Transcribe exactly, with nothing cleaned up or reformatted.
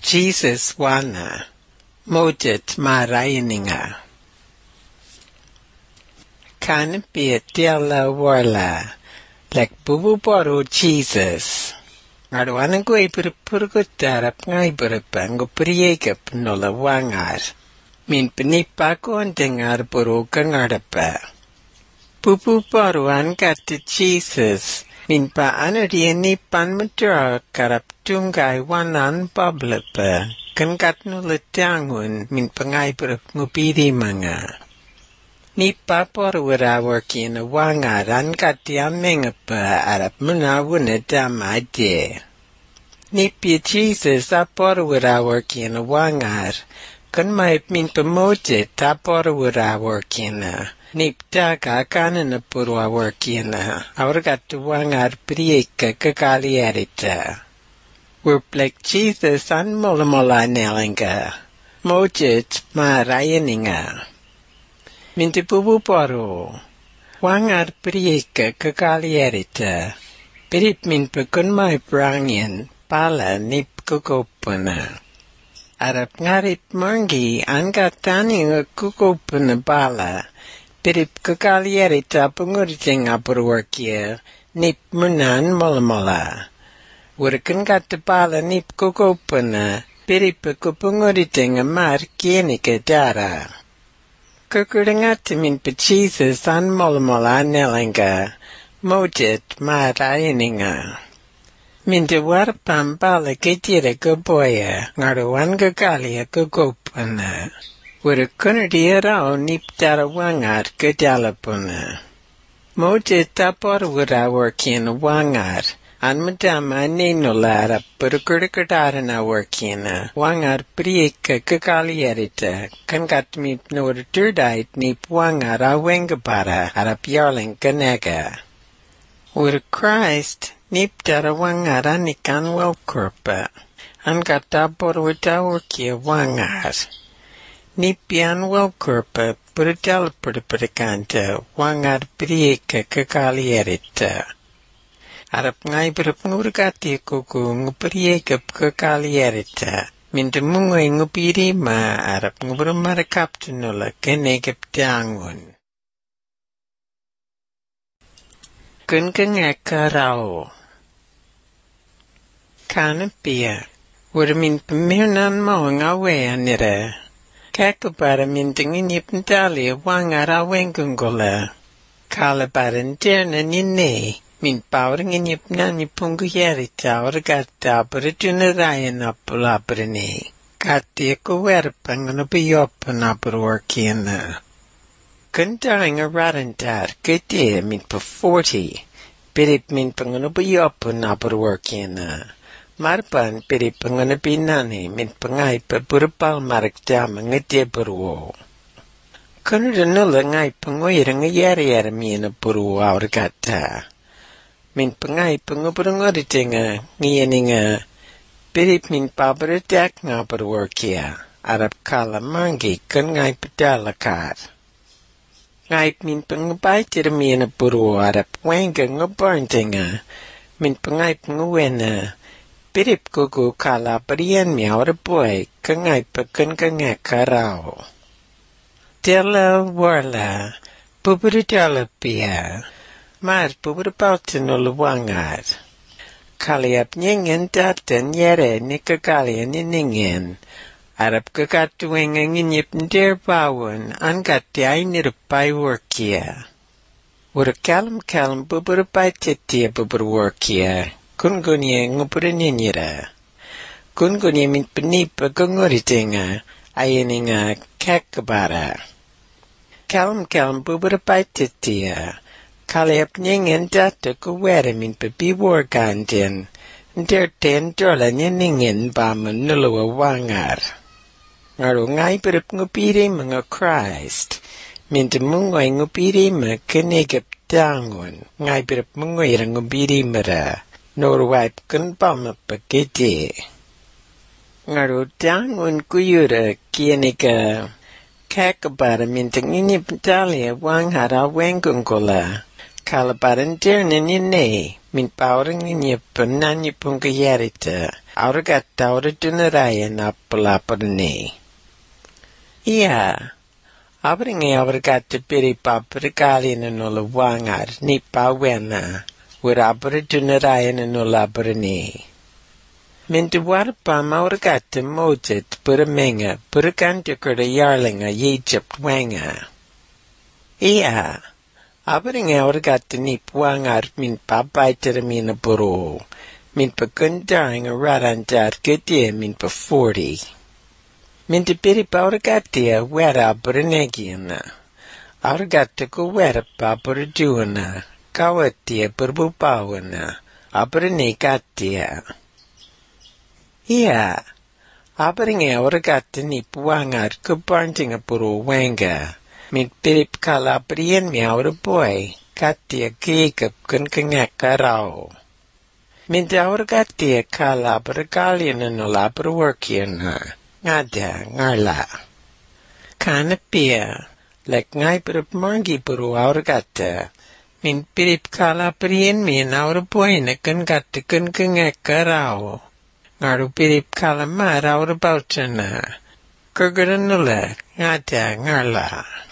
Jesus wana. Mojet marayininga. Kan be tella warla. Like bubu boro Jesus. Arwana go ipur purgutarap ngay burapang priyekap nola wangar. Min penipako ang dengar buro kangarapa. Bubu boro an kata Jesus. Min pa anariyan ni panmadra karap tungay wanan bablapa. Kan katnulat tangun min pangay burap ngupiri mga. Ni papor wara working a wangaran katia mengapa arap munawuna damade. Ni pi Jesus apor wara working a wangar. Kan may min pamote tapor wara working a. Ni ptaka kanan purwa working a. Awargat wangar prieka kakaliarita. We're like Jesus an molamola nelinga. Mojet marayaninga. Minti bubu poro. Wangar prieka kakalierita. Pirip min pekun mai prangin. Pala nip kukopuna. Arap ngarip mangi angatani kukopuna pala. Pirip kakalierita penguriting apurwakia. Nip munan molamola. Wurken kata pala nip kukopuna. Pirip kupenguriting amar kienike dara. Kukuringat min pe Jesus an molamola nelinga, mojet marayininga. Min de warpam bala getire goboya, ngaruan gagalia gogopana. Wura kunadiera o niptara wangar gadalapuna. Mojet tapor wura workin wangar. An madama nenolara purkurikadarana workina wangar prieka kakalierita kan gat mi nor turdait nip wangar awengabara arap yarling ganega. Ur Christ nip dara wangar anikan welkurpa an gatabor wita workia wangar. Nip yan welkurpa purdal purpurikanta wangar prieka kakalierita. Arap ngay berap ngurgati kuku ngupariekap kakalierita. Minta mungoy ngupiri ma arap ngubramarikap tunula kenegap tiangun. Kun kengeka rao. Kana pia. Wara min pamirnan mo ngawe anira. Kakabara min tingin ipntali wangar awengungula. Kalabaran tierna nine. Min pauring inyip na ni punguyerita orgata paritunaraya na pulabrani. Kati ako werpang ano biyop na purworkina. Kundaring a radantar, kiti min pa forty. Pirip min pang ano biyop na purworkina. Marpan pirip pang ano binani min pangay pa purapal maragdama nga deburwo. Kunada nula ngay pangoyra nga yari-yari mi na purwo orgata. Min pangay pangupurungoriting nga ngiyani nga pirip min pabaradak nga parworkia arap kala mangi kan ngay padalakar. Ngay min pangabaitir mi na puro arap wenga nga barnting nga min pangay panguwena pirip kuku kala parian mi awaraboy kan ngay pakan ka nga karao. Dela warla pupuridala pia. Maar puberpautin uluwangar. Kaliap nyingen datan yere nikakalian iningen. Arap kakatuwing ang inyip ndir bawon angati ay nirupay workia. Wura kalam kalam puberpay titia puberworkia. Kungunya ngupurininira. Kungunya min penipa gunguritinga ayaninga kakabara. Kalam kalam puberpay titia. Kaliap nyingen data kuwere min papi wargantin. Der ten dola nyingen baman nulawa wangar. Ngaro ngay perip ngupiri mga Christ. Min temungoy ngupiri mga kinigap tangon. Ngay perip mungoy ra ngupiri mara. Norwipe kan bama pakiti. Ngaro tangon kuyura kieniga. Kakabara min tengini pentalia wanghara wengungkola. Kalabaran dirnan yun min paurang ninyipun na nipun kayarita, auragata auradunarayan apalaparane. Iya, abring auragata piri paparikalian nula wangar ni pawena, wira aparadunarayan nula aparane. Min duwarpa mauragata mojet puramenga purakantukura yarlinga Egypt wanga. Iya, abring auragata ni puangar min papaitara min buro, min pakundaring aradandar gudya min pa forty. Min debiri pa auragatia wera abranegiana, auragata ko wera pa abraduana, kawatia burbupawana, abranekatia. Iya, abring auragata ni puangar kubarntinga puro wanga, min pirip kalabrian mi aura boy, katia gigap kun kangakarao. Min daura katia kalabragalian no labraworkian ha, ngada ngarla. Kana pia, lek ngai pirip margi puro aura gata, min pirip kalabrian mi aura boy na kun gata kun kangakarao. Ngaru pirip kalamar aura bautana, kurguranula, ngada ngarla.